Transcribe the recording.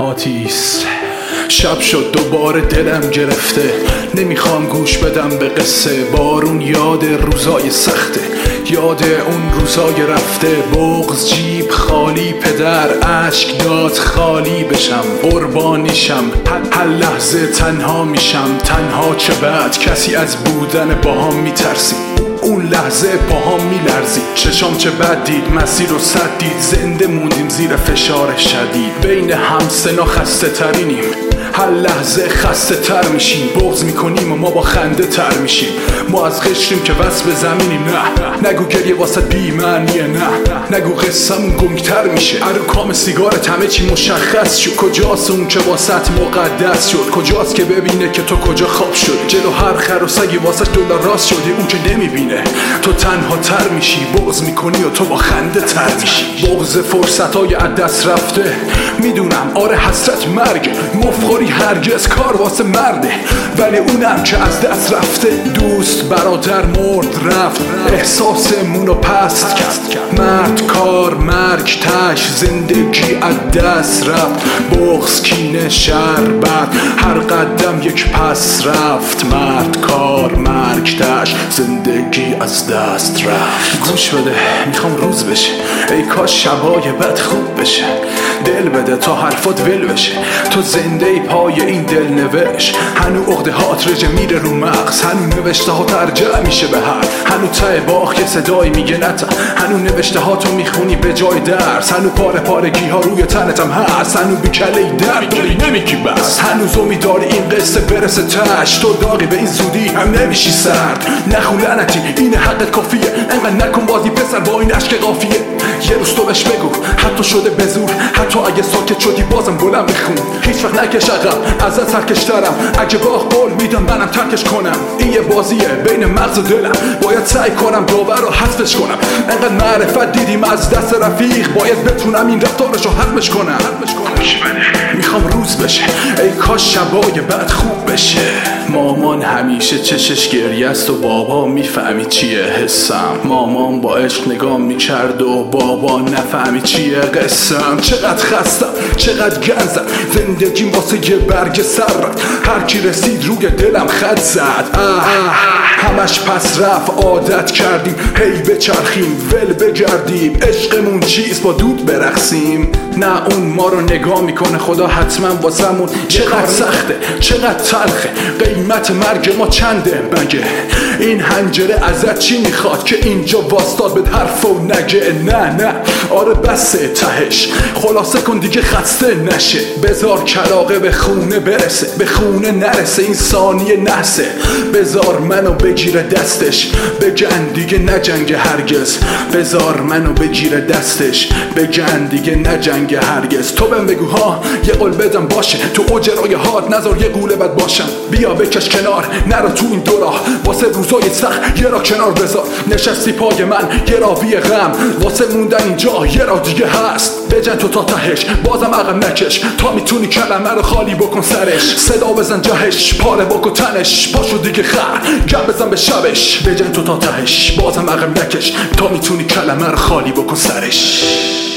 آتیس شب شد دوباره دلم گرفته، نمیخوام گوش بدم به قصه. بارون یاد روزای سخته، یاد اون روزای رفته. بغض جیب خالی، پدر اشک داد خالی بشم. قربانیشم، هر لحظه تنها میشم. تنها چه بعد، کسی از بودن باهام میترسی. اون لحظه پاهام میلرزی، چشام چه بد دید، مسیر رو سد دید. زنده موندیم زیر فشار شدید، بین همسنا خسته ترینیم. هر لحظه خسته تر میشیم، بغض میکنیم و ما با خنده تر میشیم. ما از قشریم که وصل زمینیم. نه نگو گریه واسه بی‌معنیه، نه نگو قصه‌مون گنگتر میشه. کام سیگارت همه چی مشخص شد. کجاست اون که واسط مقدس شد؟ کجاست که ببینه که تو کجا خواب شد؟ جلو هر خر و سگی واسش دلار راست شدی. اون که نمیبینه تو تنها تر میشی، بغض میکنی و تو با خنده تر میشی. بغض فرصتای از دست رفته، میدونم آره حسرت مرگ. مفخوری هرگز کار واسه مرده، ولی اونم که از دست رفته. دوست برادر مرد رفت، احساسمونو پست کرد. مرد کار مرگ تش، زندگی از دست رفت. بغض کینه شربت، هر قدم یک پس رفت. مرد کار مرگ تش، زندگی از دست رفت. گوش بده میخوام روز بشه، ای کاش شبای بد خوب بشه. دل بده تا حرفات ول بشه، تو زنده ای پای این دل نوشت. هنو عقده هات رژه میره رو مغز، هنو نوشته ها ترجع میشه به هر. هنو ته باخ یه صدایی میگه نتا، هنو نوشته ها تو میخونی به جای درس. هنو پاره پارگی ها روی تنتم هست، هنو بیکله ای درد داری نمیگی بس. هنوز امیداری این قصه برسه تش، تو داغی به این زودی هم نمیشی سرد. نخون لعنتی این حقت کافیه، انقدر نکن بازی پسر با این عشق قافیه. یه روز تو بهش بگو حتی شده به زور، حتی اگه ساکت شدی بازم بلند بخون. هیچ وقت نکش عقب، ازت سرکشترم. اگه باخ قول میدم منم ترکش کنم. این یه بازیه بین مغز و دلم، باید سعی کنم داور رو حذفش کنم. انقدر معرفت دیدیم از دست رفیق، باید بتونم این رفتارش رو حذفش کنم. میخوام روز بشه، ای کاش شبای بعد خوب بشه. مامان همیشه چشش گریه است و بابا میفهمی چیه حسم. مامان با عشق نگاه میکرد و بابا نفهمی چیه قسم. چقدر خستم، چقدر گنزم، زندگیم واسه یه برگ سر رفت. هر کی رسید روی دلم خط زد. همش پس رفت، عادت کردیم هی بچرخیم ول بگردیم. عشقمون چیز با دود برقصیم، نه اون ما رو نگاه میکنه خدا حتما واسمون. چقدر سخته، چقدر تلخه، قیمت مرگ ما چنده مگه؟ این حنجره ازت چی میخواد که اینجا واستاد به حرف و نگه؟ نه آره بسه تهش، خلاصه کن دیگه خسته نشه. بذار کلاغه به خونه برسه، به خونه نرسه این ثانیه نحسه. بذار منو بگیره دستش، بگن دیگه نجنگ هرگز. بذار منو بگیره دستش، بگن دیگه نجنگ هرگز. تو بهم بگو ها، یه قول بدم باشه، تو اوجرای هات نذار یه قوله بد باشم. بیا بکش کنار، نرو تو این دو راه، واسه روزای سخت یه را کنار بذار. نشستی پای من یه راوی غم، واسه موندن اینجا یه را دیگه هست. بجن تو تا تهش، بازم عقب نکش، تا میتونی کلمه رو خالی بکن سرش. صدا بزن جهش، پاره بکن تنش، پاشو دیگه خر گم بزن به شبش. بجن تو تا تهش، بازم عقب نکش، تا میتونی کلمه رو خالی بکن سرش.